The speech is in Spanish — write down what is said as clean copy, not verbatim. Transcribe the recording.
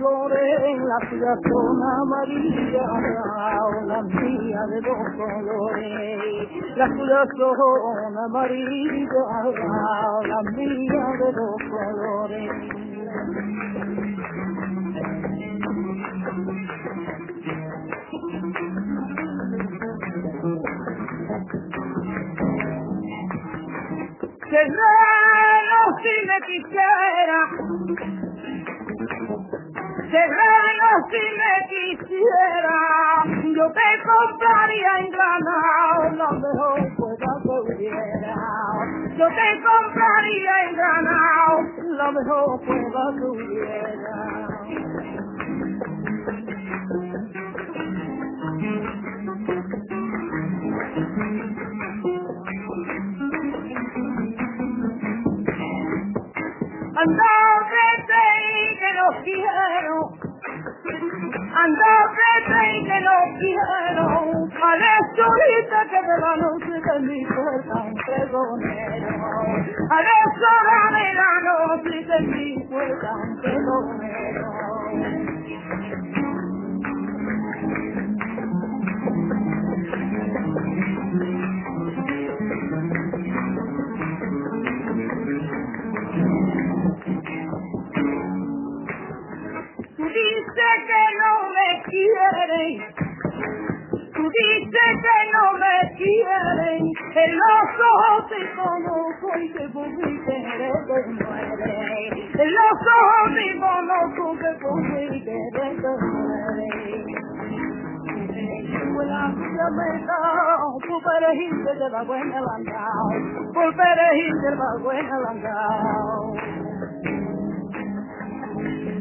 colores, las tuyas son amarillas, las mías de dos colores. Las tuyas son amarillas, las mías de dos colores. Serrano, si me quisiera, Serrano, si me quisiera, yo te compraría en Granado lo mejor fuera que hubiera. Yo te compraría en Granado lo mejor fuera que hubiera. Ando vete y que no quiero, ando vete y que no quiero, a la solita que de la noche de mi puerta un pregonero, a la sola de la noche de mi puerta un pregonero. Tú dices que no me quieres, tú dices que no me quieren, en los ojos te conozco y que por mi querer te muere. En los ojos te conozco que por mi querer te muere. La vida me da, tu perejil de la buena landao, por perejil de la buena landao.